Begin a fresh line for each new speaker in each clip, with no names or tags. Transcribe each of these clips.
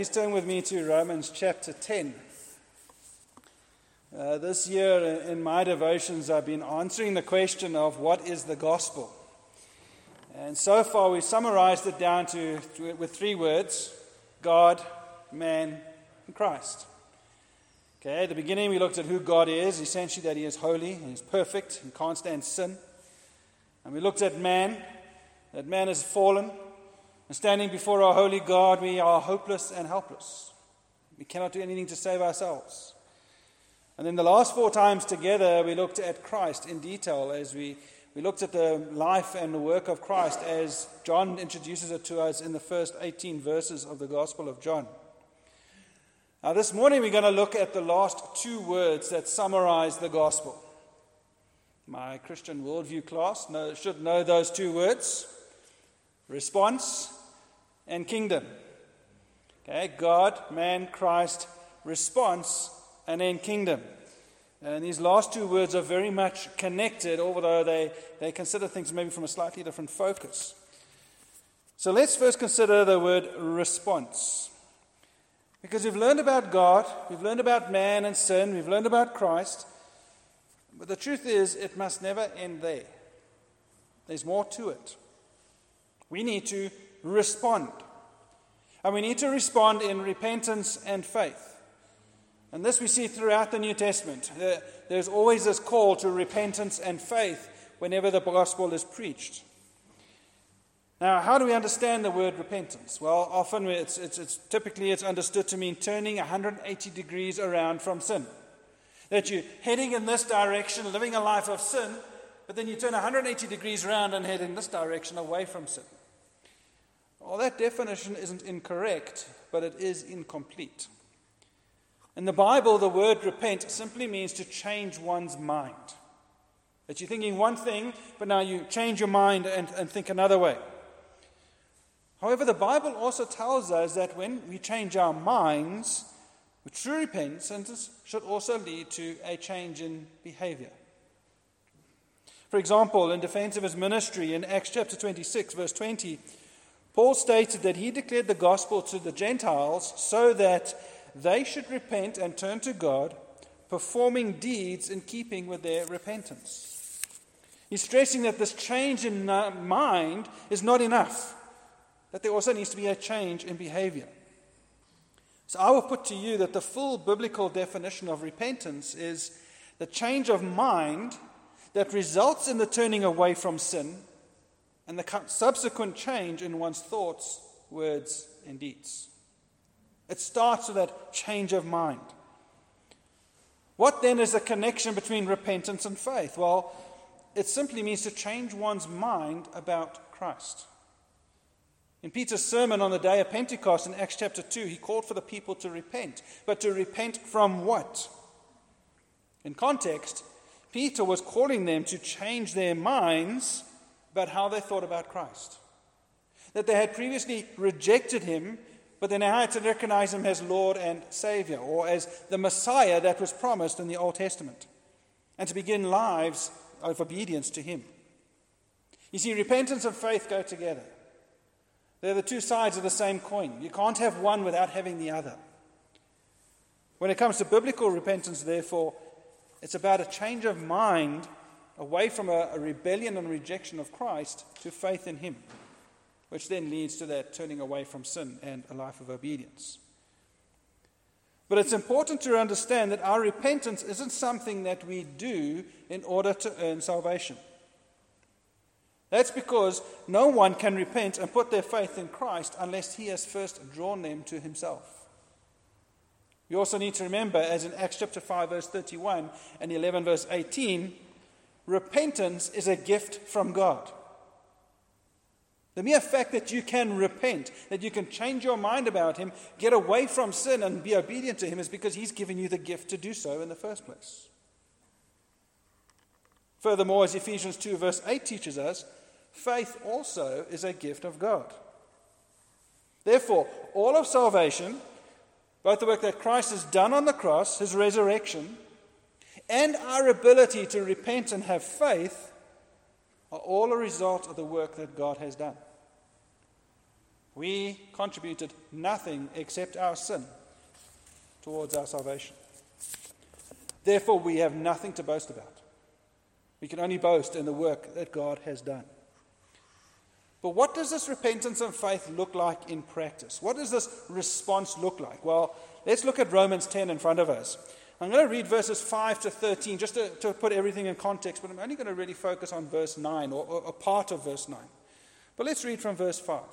Please turn with me to Romans chapter 10. This year in my devotions I've been answering the question of what is the gospel. And so far we've summarized it down with three words: God, man, and Christ. Okay, at the beginning we looked at who God is, essentially that he is holy and he's perfect and can't stand sin. And we looked at man, that man is fallen. And standing before our holy God, we are hopeless and helpless. We cannot do anything to save ourselves. And then the last 4 times together, we looked at Christ in detail as we looked at the life and the work of Christ as John introduces it to us in the first 18 verses of the Gospel of John. Now this morning we're going to look at the last 2 words that summarize the gospel. My Christian worldview class should know those 2 words: response and kingdom. Okay, God, man, Christ, response, and then kingdom. And these last 2 words are very much connected, although they consider things maybe from a slightly different focus. So let's first consider the word response. Because we've learned about God, we've learned about man and sin, we've learned about Christ, but the truth is it must never end there. There's more to it. We need to respond. And we need to respond in repentance and faith. And this we see throughout the New Testament. There's always this call to repentance and faith whenever the gospel is preached. Now, how do we understand the word repentance? Well, often it's typically understood to mean turning 180 degrees around from sin. That you're heading in this direction, living a life of sin, but then you turn 180 degrees around and head in this direction away from sin. Well, that definition isn't incorrect, but it is incomplete. In the Bible, the word repent simply means to change one's mind. That you're thinking one thing, but now you change your mind and think another way. However, the Bible also tells us that when we change our minds, true repentance should also lead to a change in behavior. For example, in defense of his ministry in Acts chapter 26, verse 20, Paul stated that he declared the gospel to the Gentiles so that they should repent and turn to God, performing deeds in keeping with their repentance. He's stressing that this change in mind is not enough, that there also needs to be a change in behavior. So I will put to you that the full biblical definition of repentance is the change of mind that results in the turning away from sin and the subsequent change in one's thoughts, words, and deeds. It starts with that change of mind. What then is the connection between repentance and faith? Well, it simply means to change one's mind about Christ. In Peter's sermon on the day of Pentecost in Acts chapter 2, he called for the people to repent. But to repent from what? In context, Peter was calling them to change their minds about how they thought about Christ. That they had previously rejected him, but they now had to recognize him as Lord and Savior, or as the Messiah that was promised in the Old Testament, and to begin lives of obedience to him. You see, repentance and faith go together. They're the 2 sides of the same coin. You can't have one without having the other. When it comes to biblical repentance, therefore, it's about a change of mind away from a rebellion and rejection of Christ to faith in him, which then leads to that turning away from sin and a life of obedience. But it's important to understand that our repentance isn't something that we do in order to earn salvation. That's because no one can repent and put their faith in Christ unless he has first drawn them to himself. You also need to remember, as in Acts chapter 5, verse 31 and 11, verse 18, repentance is a gift from God. The mere fact that you can repent, that you can change your mind about him, get away from sin and be obedient to him, is because he's given you the gift to do so in the first place. Furthermore, as Ephesians 2 verse 8 teaches us, faith also is a gift of God. Therefore, all of salvation, both the work that Christ has done on the cross, his resurrection, and our ability to repent and have faith, are all a result of the work that God has done. We contributed nothing except our sin towards our salvation. Therefore, we have nothing to boast about. We can only boast in the work that God has done. But what does this repentance and faith look like in practice? What does this response look like? Well, let's look at Romans 10 in front of us. I'm going to read verses 5 to 13 just to put everything in context, but I'm only going to really focus on verse 9 or a part of verse 9. But let's read from verse 5.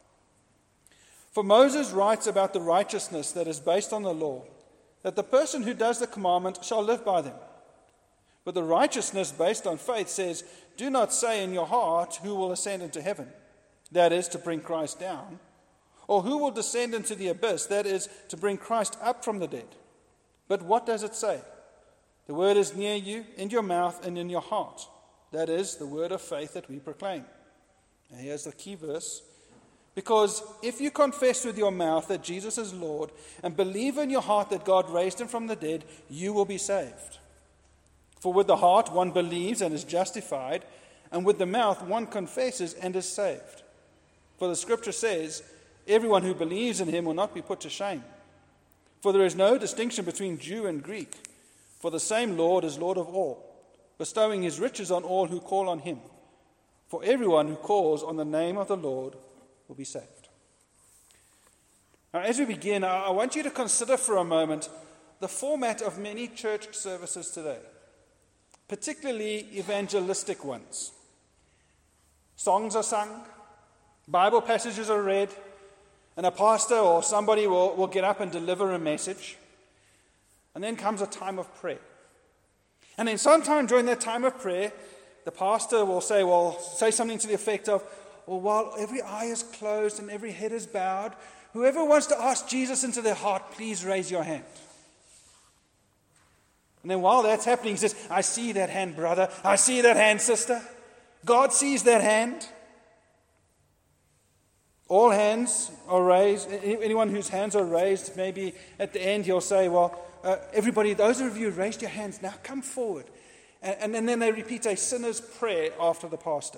For Moses writes about the righteousness that is based on the law, that the person who does the commandment shall live by them. But the righteousness based on faith says, do not say in your heart, who will ascend into heaven? That is, to bring Christ down. Or who will descend into the abyss? That is, to bring Christ up from the dead. But what does it say? The word is near you, in your mouth and in your heart. That is, the word of faith that we proclaim. And here's the key verse. Because if you confess with your mouth that Jesus is Lord and believe in your heart that God raised him from the dead, you will be saved. For with the heart one believes and is justified, and with the mouth one confesses and is saved. For the scripture says, everyone who believes in him will not be put to shame. For there is no distinction between Jew and Greek, for the same Lord is Lord of all, bestowing his riches on all who call on him. For everyone who calls on the name of the Lord will be saved. Now, as we begin, I want you to consider for a moment the format of many church services today, particularly evangelistic ones. Songs are sung, Bible passages are read, and a pastor or somebody will get up and deliver a message. And then comes a time of prayer. And then sometime during that time of prayer, the pastor will say something to the effect of, well, while every eye is closed and every head is bowed, whoever wants to ask Jesus into their heart, please raise your hand. And then while that's happening, he says, I see that hand, brother. I see that hand, sister. God sees that hand. All hands are raised. Anyone whose hands are raised, maybe at the end he'll say, everybody, those of you who raised your hands, now come forward. And then they repeat a sinner's prayer after the pastor.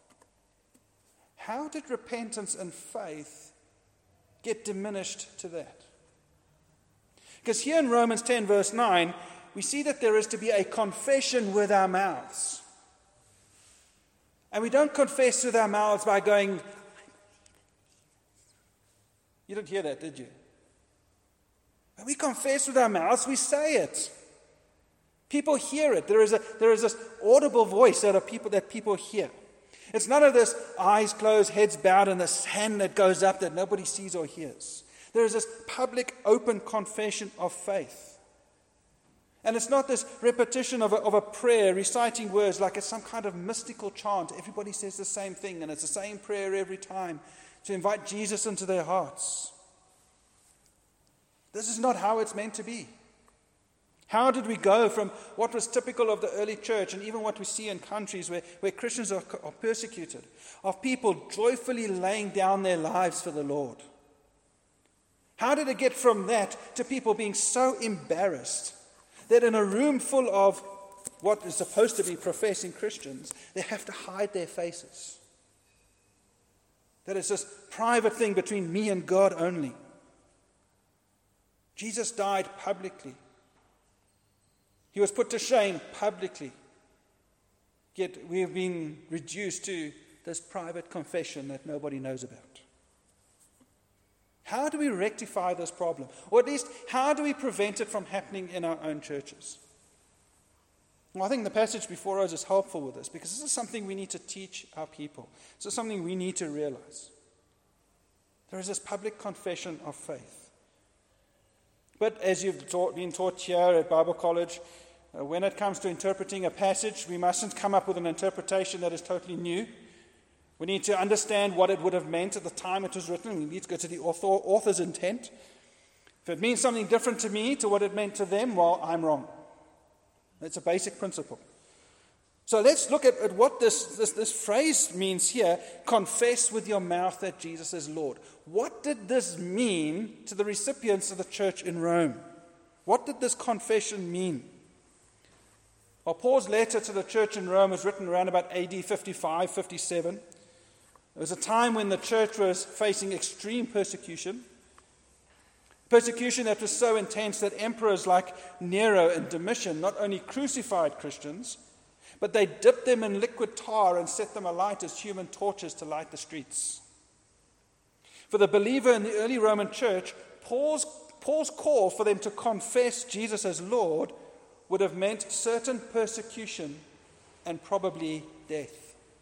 How did repentance and faith get diminished to that? Because here in Romans 10 verse 9, we see that there is to be a confession with our mouths. And we don't confess with our mouths by going, you didn't hear that, did you? When we confess with our mouths, we say it. People hear it. There is this audible voice that people hear. It's none of this eyes closed, heads bowed, and this hand that goes up that nobody sees or hears. There is this public, open confession of faith. And it's not this repetition of a prayer, reciting words like it's some kind of mystical chant. Everybody says the same thing, and it's the same prayer every time to invite Jesus into their hearts. This is not how it's meant to be. How did we go from what was typical of the early church and even what we see in countries where Christians are persecuted, of people joyfully laying down their lives for the Lord? How did it get from that to people being so embarrassed that in a room full of what is supposed to be professing Christians, they have to hide their faces? That it's this private thing between me and God only. Jesus died publicly. He was put to shame publicly. Yet we have been reduced to this private confession that nobody knows about. How do we rectify this problem? Or at least, how do we prevent it from happening in our own churches? Well, I think the passage before us is helpful with this, because this is something we need to teach our people. This is something we need to realize. There is this public confession of faith. But as you've been taught here at Bible College, when it comes to interpreting a passage, we mustn't come up with an interpretation that is totally new. We need to understand what it would have meant at the time it was written. We need to go to the author's intent. If it means something different to me to what it meant to them, well, I'm wrong. That's a basic principle. So let's look at what this phrase means here. Confess with your mouth that Jesus is Lord. What did this mean to the recipients of the church in Rome? What did this confession mean? Well, Paul's letter to the church in Rome was written around about AD 55, 57. It was a time when the church was facing extreme persecution. Persecution that was so intense that emperors like Nero and Domitian not only crucified Christians, but they dipped them in liquid tar and set them alight as human torches to light the streets. For the believer in the early Roman church, Paul's call for them to confess Jesus as Lord would have meant certain persecution and probably death.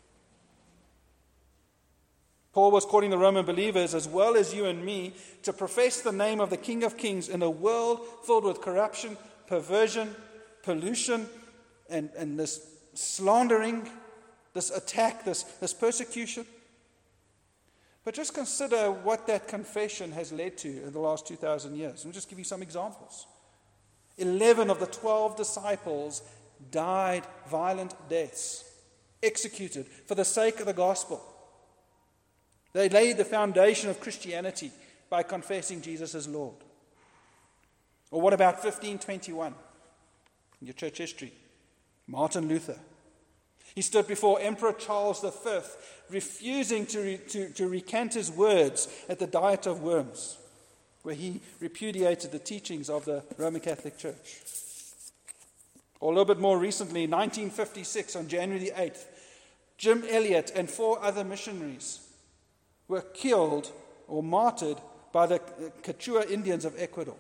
Paul was calling the Roman believers, as well as you and me, to profess the name of the King of Kings in a world filled with corruption, perversion, pollution, and this slandering, this attack, this persecution. But just consider what that confession has led to in the last 2,000 years. Let me just give you some examples. 11 of the 12 disciples died violent deaths, executed for the sake of the gospel. They laid the foundation of Christianity by confessing Jesus as Lord. Or what about 1521 in your church history? Martin Luther. He stood before Emperor Charles V, refusing to recant his words at the Diet of Worms, where he repudiated the teachings of the Roman Catholic Church. Or a little bit more recently, 1956, on January the 8th, Jim Elliot and 4 other missionaries were killed or martyred by the Quechua Indians of Ecuador.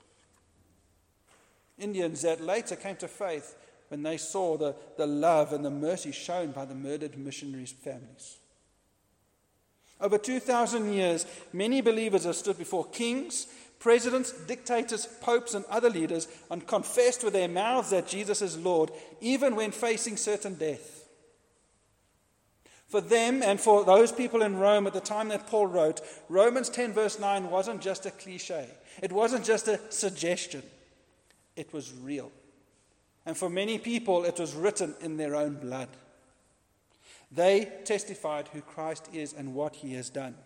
Indians that later came to faith when they saw the love and the mercy shown by the murdered missionaries' families. Over 2,000 years, many believers have stood before kings, presidents, dictators, popes, and other leaders and confessed with their mouths that Jesus is Lord, even when facing certain death. For them and for those people in Rome at the time that Paul wrote, Romans 10 verse 9 wasn't just a cliche. It wasn't just a suggestion. It was real. And for many people, it was written in their own blood. They testified who Christ is and what he has done.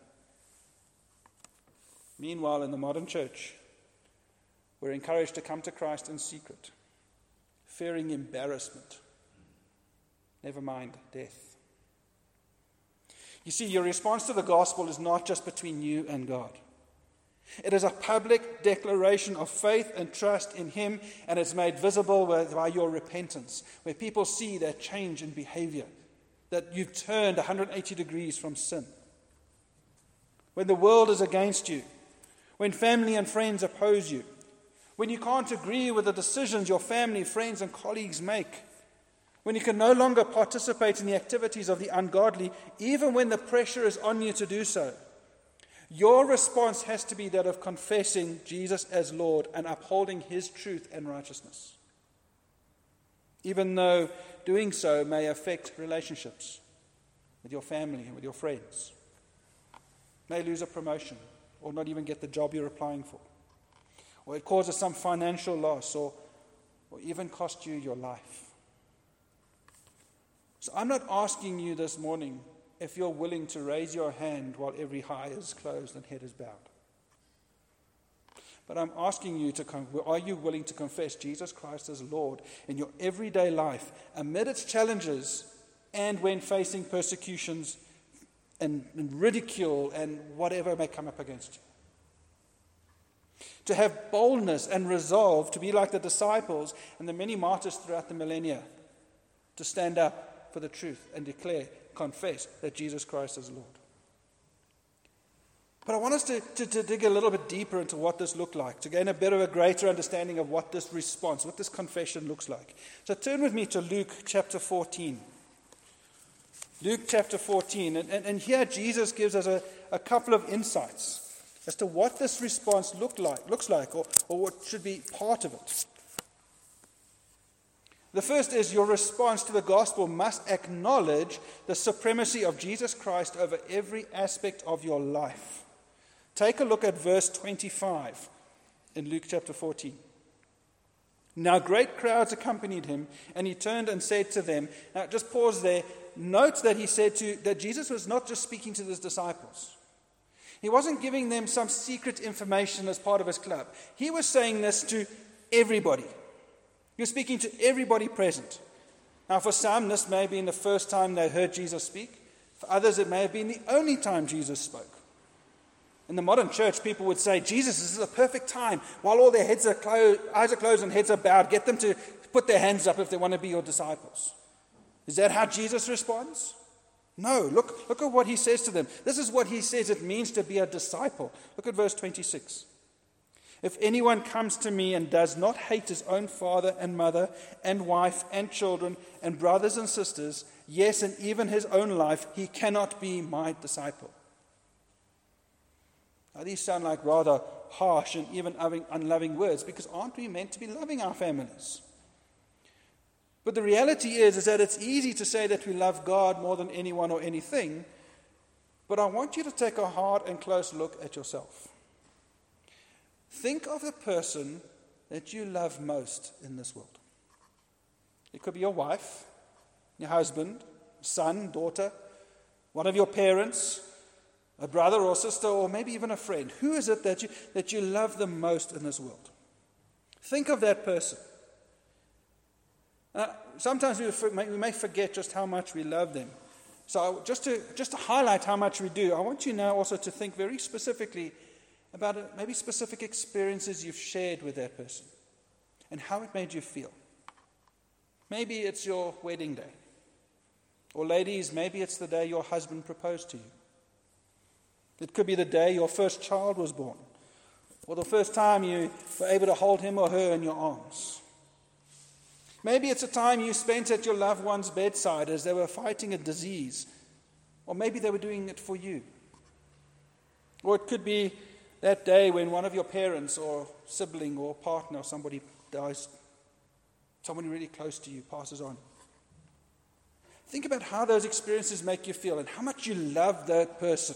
Meanwhile, in the modern church, we're encouraged to come to Christ in secret, fearing embarrassment, never mind death. You see, your response to the gospel is not just between you and God. It is a public declaration of faith and trust in him, and it's made visible by your repentance, where people see that change in behavior, that you've turned 180 degrees from sin. When the world is against you, when family and friends oppose you, when you can't agree with the decisions your family, friends, and colleagues make, when you can no longer participate in the activities of the ungodly, even when the pressure is on you to do so, your response has to be that of confessing Jesus as Lord and upholding his truth and righteousness, even though doing so may affect relationships with your family and with your friends, may lose a promotion or not even get the job you're applying for, or it causes some financial loss or even cost you your life. So I'm not asking you this morning if you're willing to raise your hand while every eye is closed and head is bowed. But I'm asking you are you willing to confess Jesus Christ as Lord in your everyday life, amid its challenges and when facing persecutions and ridicule and whatever may come up against you? To have boldness and resolve to be like the disciples and the many martyrs throughout the millennia, to stand up for the truth and confess that Jesus Christ is Lord. But I want us to dig a little bit deeper into what this looked like, to gain a greater understanding of what this response, what this confession looks like. So turn with me to Luke chapter 14. Luke chapter 14. And here Jesus gives us a couple of insights as to what this response looks like, or what should be part of it. The first is your response to the gospel must acknowledge the supremacy of Jesus Christ over every aspect of your life. Take a look at verse 25 in Luke chapter 14. Now great crowds accompanied him, and he turned and said to them, now just pause there, note that he said that Jesus was not just speaking to his disciples. He wasn't giving them some secret information as part of his club. He was saying this to everybody. You're speaking to everybody present. Now, for some, this may be the first time they heard Jesus speak. For others, it may have been the only time Jesus spoke. In the modern church, people would say, Jesus, this is a perfect time. While all their eyes are closed and heads are bowed, get them to put their hands up if they want to be your disciples. Is that how Jesus responds? No, look at what he says to them. This is what he says it means to be a disciple. Look at verse 26. If anyone comes to me and does not hate his own father and mother and wife and children and brothers and sisters, yes, and even his own life, he cannot be my disciple. Now, these sound like rather harsh and even unloving words, because aren't we meant to be loving our families? But the reality is that it's easy to say that we love God more than anyone or anything, but I want you to take a hard and close look at yourself. Think of the person that you love most in this world. It could be your wife, your husband, son, daughter, one of your parents, a brother or sister, or maybe even a friend. Who is it that you love the most in this world? Think of that person. Sometimes we may forget just how much we love them. So just to highlight how much we do, I want you now also to think very specifically about maybe specific experiences you've shared with that person and how it made you feel. Maybe it's your wedding day. Or ladies, maybe it's the day your husband proposed to you. It could be the day your first child was born, or the first time you were able to hold him or her in your arms. Maybe it's a time you spent at your loved one's bedside as they were fighting a disease, or maybe they were doing it for you. Or it could be that day when one of your parents or sibling or partner or somebody dies, somebody really close to you passes on. Think about how those experiences make you feel and how much you love that person.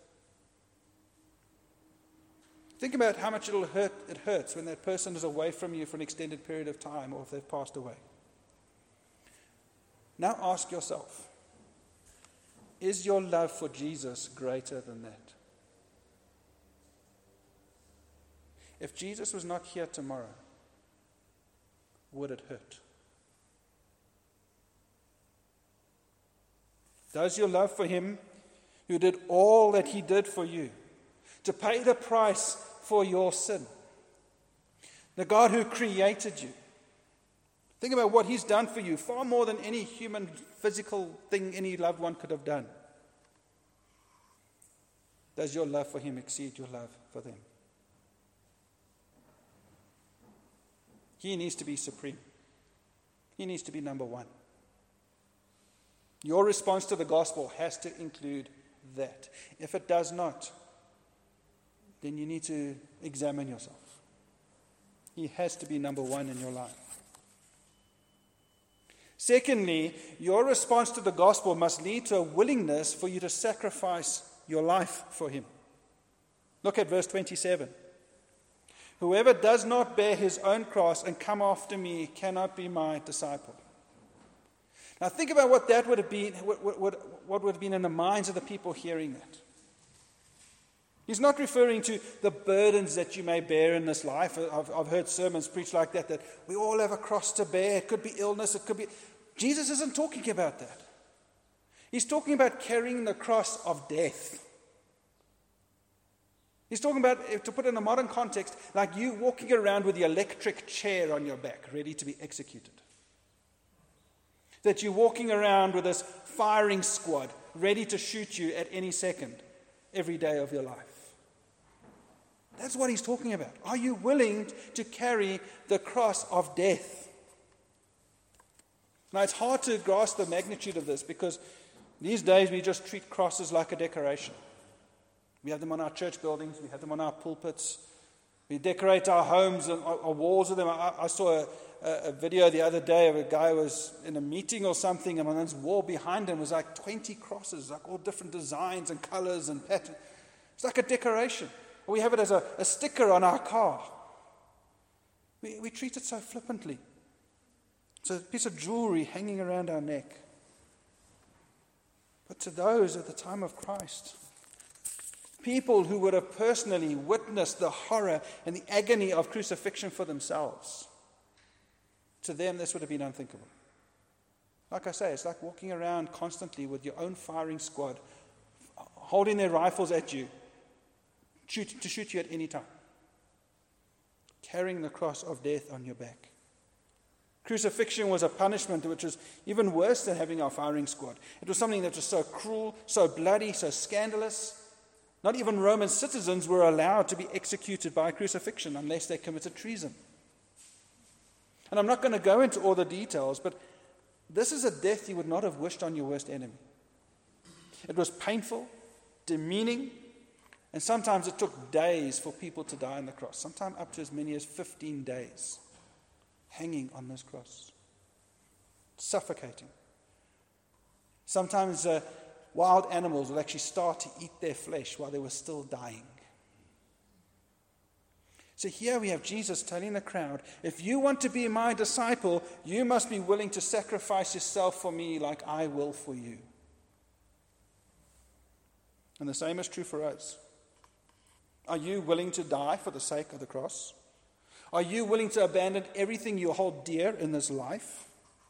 Think about how much it hurts when that person is away from you for an extended period of time or if they've passed away. Now ask yourself, is your love for Jesus greater than that? If Jesus was not here tomorrow, would it hurt? Does your love for him, who did all that he did for you, to pay the price for your sin, the God who created you, think about what he's done for you, far more than any human physical thing any loved one could have done. Does your love for him exceed your love for them? He needs to be supreme. He needs to be number one. Your response to the gospel has to include that. If it does not, then you need to examine yourself. He has to be number one in your life. Secondly, your response to the gospel must lead to a willingness for you to sacrifice your life for him. Look at verse 27. Whoever does not bear his own cross and come after me cannot be my disciple. Now think about what that would have been, what would have been in the minds of the people hearing that. He's not referring to the burdens that you may bear in this life. I've heard sermons preached like that we all have a cross to bear. It could be illness, it could be... Jesus isn't talking about that. He's talking about carrying the cross of death. He's talking about, to put it in a modern context, like you walking around with the electric chair on your back, ready to be executed. That you're walking around with this firing squad, ready to shoot you at any second, every day of your life. That's what he's talking about. Are you willing to carry the cross of death? Now, it's hard to grasp the magnitude of this because these days we just treat crosses like a decoration. We have them on our church buildings. We have them on our pulpits. We decorate our homes and our walls with them. I saw a video the other day of a guy who was in a meeting or something, and on his wall behind him was like 20 crosses, like all different designs and colors and patterns. It's like a decoration. We have it as a sticker on our car. We treat it so flippantly. It's a piece of jewelry hanging around our neck. But to those at the time of Christ, people who would have personally witnessed the horror and the agony of crucifixion for themselves, to them this would have been unthinkable. Like I say, it's like walking around constantly with your own firing squad, holding their rifles at you, to shoot you at any time. Carrying the cross of death on your back. Crucifixion was a punishment which was even worse than having our firing squad. It was something that was so cruel, so bloody, so scandalous. Not even Roman citizens were allowed to be executed by crucifixion unless they committed treason. And I'm not going to go into all the details, but this is a death you would not have wished on your worst enemy. It was painful, demeaning, and sometimes it took days for people to die on the cross, sometimes up to as many as 15 days, hanging on this cross, suffocating. Sometimes wild animals will actually start to eat their flesh while they were still dying. So here we have Jesus telling the crowd, if you want to be my disciple, you must be willing to sacrifice yourself for me like I will for you. And the same is true for us. Are you willing to die for the sake of the cross? Are you willing to abandon everything you hold dear in this life?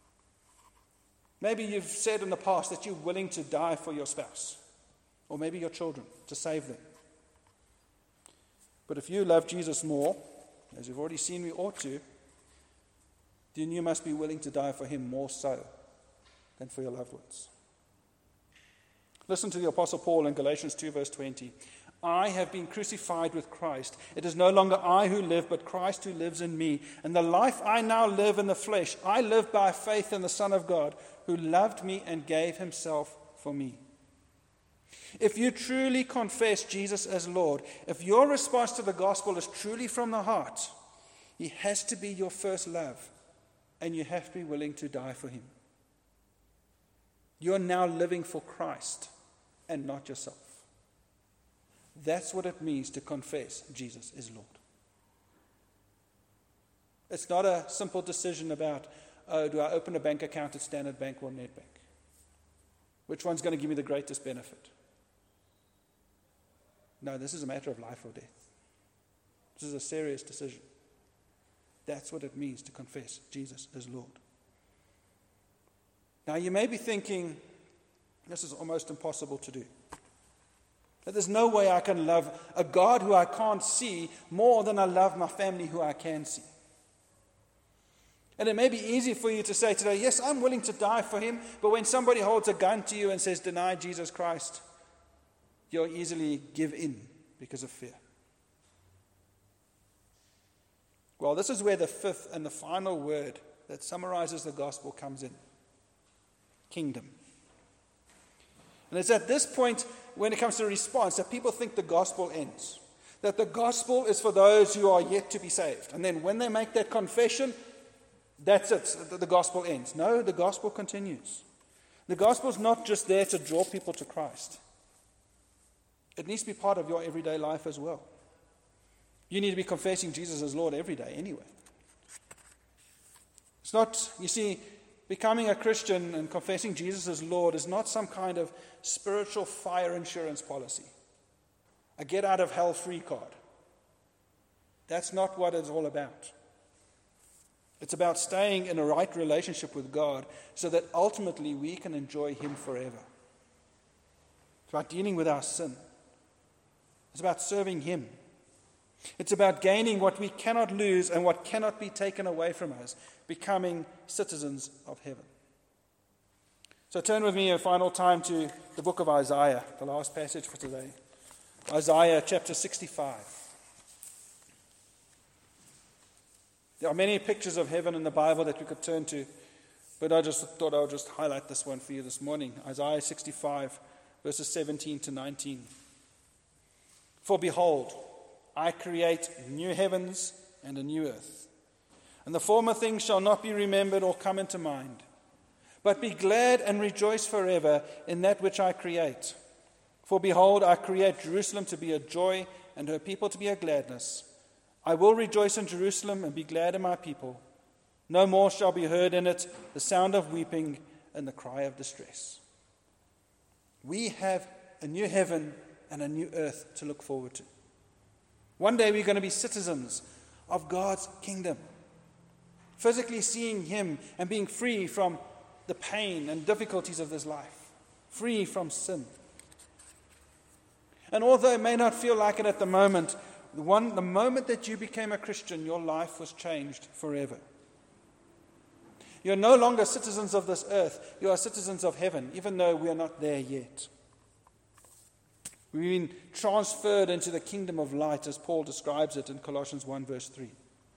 Maybe you've said in the past that you're willing to die for your spouse, or maybe your children, to save them. But if you love Jesus more, as you've already seen we ought to, then you must be willing to die for him more so than for your loved ones. Listen to the Apostle Paul in Galatians 2 verse 20. I have been crucified with Christ. It is no longer I who live, but Christ who lives in me. And the life I now live in the flesh, I live by faith in the Son of God, who loved me and gave himself for me. If you truly confess Jesus as Lord, if your response to the gospel is truly from the heart, he has to be your first love, and you have to be willing to die for him. You are now living for Christ and not yourself. That's what it means to confess Jesus is Lord. It's not a simple decision about, do I open a bank account at Standard Bank or Nedbank? Which one's going to give me the greatest benefit? No, this is a matter of life or death. This is a serious decision. That's what it means to confess Jesus as Lord. Now, you may be thinking, this is almost impossible to do. That there's no way I can love a God who I can't see more than I love my family who I can see. And it may be easy for you to say today, yes, I'm willing to die for him, but when somebody holds a gun to you and says, deny Jesus Christ, you'll easily give in because of fear. Well, this is where the fifth and the final word that summarizes the gospel comes in. Kingdom. And it's at this point, when it comes to response, that people think the gospel ends. That the gospel is for those who are yet to be saved. And then when they make that confession, that's it. The gospel ends. No, the gospel continues. The gospel is not just there to draw people to Christ. It needs to be part of your everyday life as well. You need to be confessing Jesus as Lord every day anyway. It's not, you see, becoming a Christian and confessing Jesus as Lord is not some kind of spiritual fire insurance policy. A get out of hell free card. That's not what it's all about. It's about staying in a right relationship with God so that ultimately we can enjoy him forever. It's about dealing with our sin. It's about serving him. It's about gaining what we cannot lose and what cannot be taken away from us, becoming citizens of heaven. So turn with me a final time to the book of Isaiah, the last passage for today. Isaiah chapter 65. There are many pictures of heaven in the Bible that we could turn to, but I just thought I would just highlight this one for you this morning. Isaiah 65, verses 17 to 19. For behold, I create new heavens and a new earth, and the former things shall not be remembered or come into mind. But be glad and rejoice forever in that which I create. For behold, I create Jerusalem to be a joy and her people to be a gladness. I will rejoice in Jerusalem and be glad in my people. No more shall be heard in it the sound of weeping and the cry of distress. We have a new heaven and a new earth to look forward to. One day we're going to be citizens of God's kingdom, physically seeing him and being free from the pain and difficulties of this life, free from sin. And although it may not feel like it at the moment, the moment that you became a Christian, your life was changed forever. You're no longer citizens of this earth. You are citizens of heaven, even though we are not there yet. We've been transferred into the kingdom of light, as Paul describes it in Colossians 1, verse 3.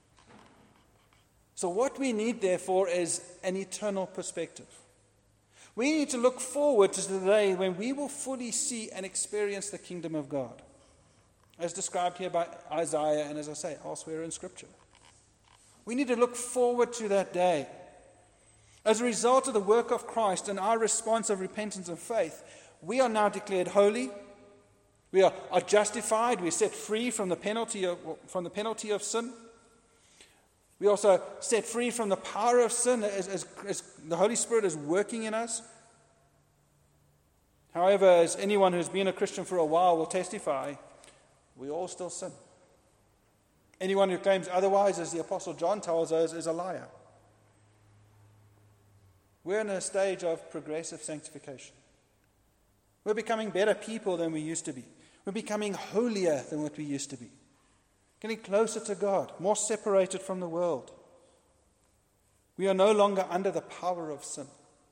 So what we need, therefore, is an eternal perspective. We need to look forward to the day when we will fully see and experience the kingdom of God, as described here by Isaiah and, as I say, elsewhere in Scripture. We need to look forward to that day. As a result of the work of Christ and our response of repentance and faith, we are now declared holy. We are justified. We're set free from the penalty of sin. We also set free from the power of sin as the Holy Spirit is working in us. However, as anyone who's been a Christian for a while will testify, we all still sin. Anyone who claims otherwise, as the Apostle John tells us, is a liar. We're in a stage of progressive sanctification. We're becoming better people than we used to be. We're becoming holier than what we used to be. Getting closer to God, more separated from the world. We are no longer under the power of sin.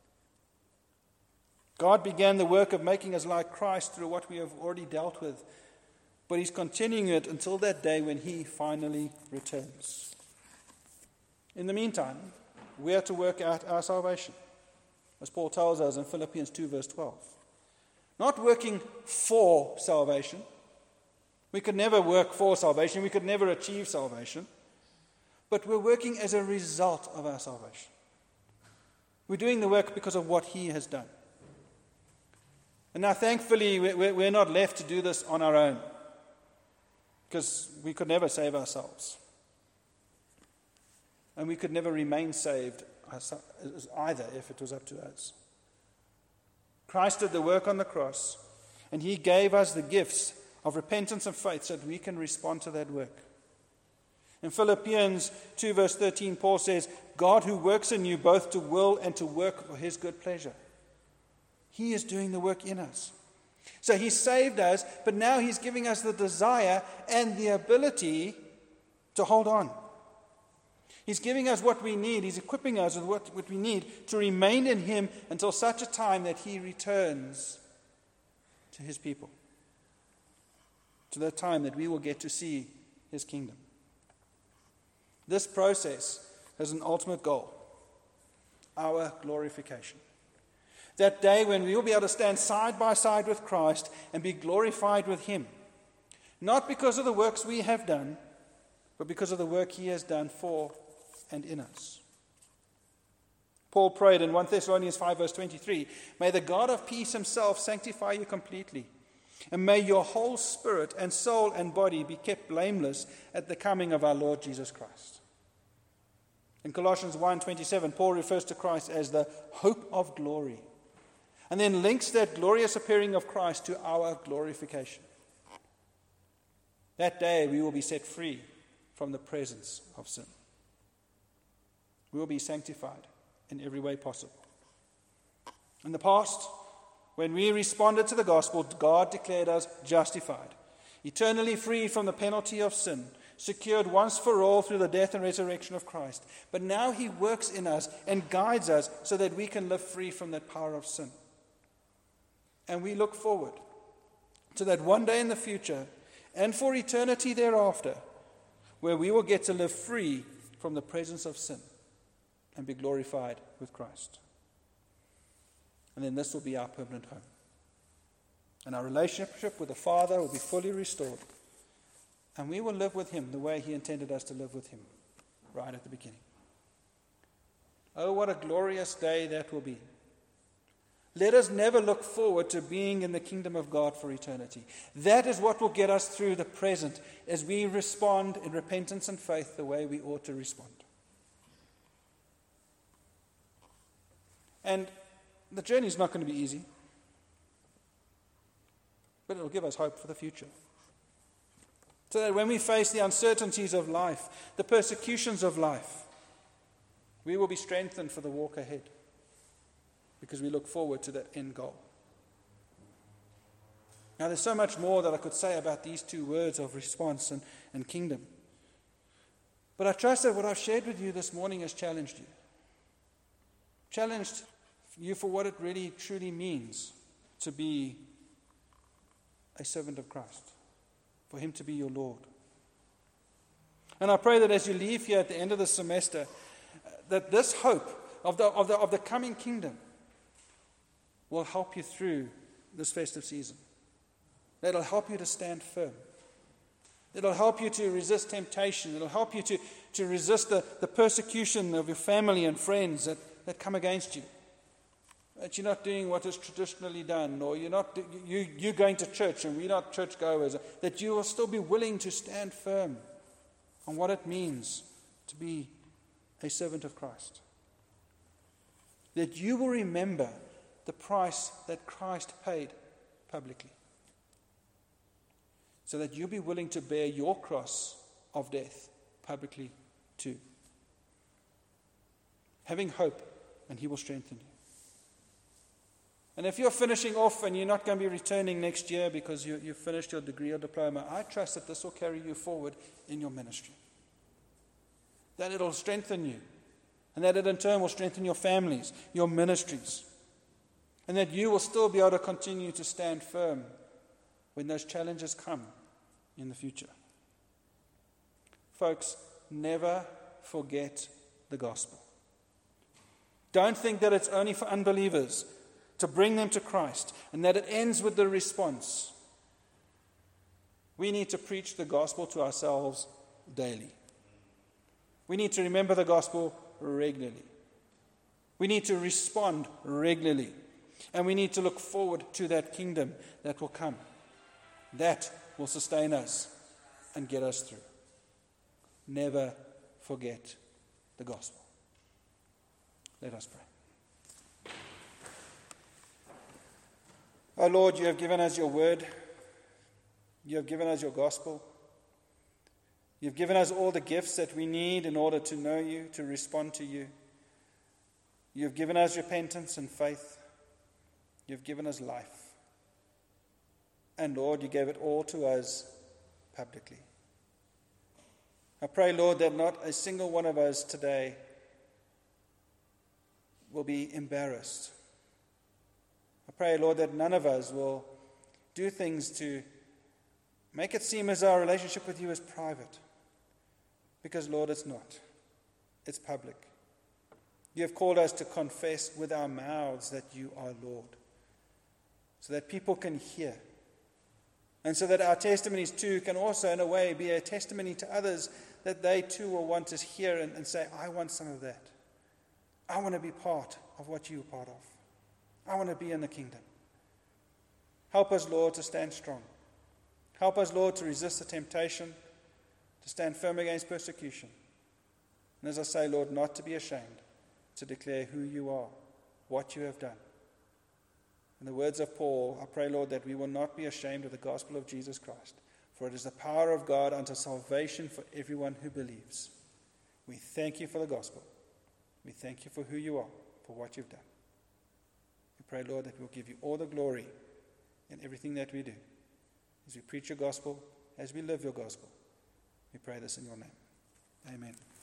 God began the work of making us like Christ through what we have already dealt with, but He's continuing it until that day when He finally returns. In the meantime, we are to work out our salvation, as Paul tells us in Philippians 2, verse 12. Not working for salvation. We could never work for salvation. We could never achieve salvation. But we're working as a result of our salvation. We're doing the work because of what He has done. And now, thankfully, we're not left to do this on our own, because we could never save ourselves. And we could never remain saved either if it was up to us. Christ did the work on the cross, and He gave us the gifts of repentance and faith so that we can respond to that work. In Philippians 2, verse 13, Paul says, God who works in you both to will and to work for His good pleasure. He is doing the work in us. So He saved us, but now He's giving us the desire and the ability to hold on. He's giving us what we need. He's equipping us with what we need to remain in Him until such a time that He returns to His people. To the time that we will get to see His kingdom. This process has an ultimate goal: our glorification. That day when we will be able to stand side by side with Christ and be glorified with Him. Not because of the works we have done, but because of the work He has done for and in us. Paul prayed in 1 Thessalonians 5, verse 23, may the God of peace Himself sanctify you completely, and may your whole spirit and soul and body be kept blameless at the coming of our Lord Jesus Christ. In Colossians 1:27, Paul refers to Christ as the hope of glory, and then links that glorious appearing of Christ to our glorification. That day we will be set free from the presence of sin. We will be sanctified in every way possible. In the past, when we responded to the gospel, God declared us justified, eternally free from the penalty of sin, secured once for all through the death and resurrection of Christ. But now He works in us and guides us so that we can live free from that power of sin. And we look forward to that one day in the future and for eternity thereafter, where we will get to live free from the presence of sin and be glorified with Christ. And then this will be our permanent home. And our relationship with the Father will be fully restored. And we will live with Him the way He intended us to live with Him right at the beginning. Oh, what a glorious day that will be. Let us never look forward to being in the kingdom of God for eternity. That is what will get us through the present as we respond in repentance and faith the way we ought to respond. And the journey is not going to be easy, but it will give us hope for the future. So that when we face the uncertainties of life, the persecutions of life, we will be strengthened for the walk ahead. because we look forward to that end goal. Now, there's so much more that I could say about these two words of response and kingdom. But I trust that what I've shared with you this morning has challenged you. Challenged you for what it really, truly means to be a servant of Christ, for Him to be your Lord. And I pray that as you leave here at the end of the semester, that this hope of the coming kingdom will help you through this festive season. That'll help you to stand firm. It'll help you to resist temptation. It'll help you to resist the persecution of your family and friends that come against you. That you're not doing what is traditionally done, or you're going to church and we're not churchgoers. That you will still be willing to stand firm on what it means to be a servant of Christ. That you will remember the price that Christ paid publicly. So that you'll be willing to bear your cross of death publicly too. Having hope, and He will strengthen you. And if you're finishing off and you're not going to be returning next year because you've finished your degree or diploma, I trust that this will carry you forward in your ministry. That it'll strengthen you. And that it in turn will strengthen your families, your ministries. And that you will still be able to continue to stand firm when those challenges come in the future. Folks, never forget the gospel. Don't think that it's only for unbelievers to bring them to Christ and that it ends with the response. We need to preach the gospel to ourselves daily. We need to remember the gospel regularly. We need to respond regularly. And we need to look forward to that kingdom that will come. That will sustain us and get us through. Never forget the gospel. Let us pray. Oh Lord, you have given us your word. You have given us your gospel. You've given us all the gifts that we need in order to know you, to respond to you. You've given us repentance and faith. You've given us life. And Lord, you gave it all to us publicly. I pray, Lord, that not a single one of us today will be embarrassed. I pray, Lord, that none of us will do things to make it seem as our relationship with you is private. Because, Lord, it's not. It's public. You have called us to confess with our mouths that you are Lord, so that people can hear. And so that our testimonies too can also, in a way, be a testimony to others that they too will want to hear and say, I want some of that. I want to be part of what you are part of. I want to be in the kingdom. Help us, Lord, to stand strong. Help us, Lord, to resist the temptation, to stand firm against persecution. And as I say, Lord, not to be ashamed, to declare who you are, what you have done. In the words of Paul, I pray, Lord, that we will not be ashamed of the gospel of Jesus Christ, for it is the power of God unto salvation for everyone who believes. We thank you for the gospel. We thank you for who you are, for what you've done. We pray, Lord, that we'll give you all the glory in everything that we do. As we preach your gospel, as we live your gospel, we pray this in your name. Amen.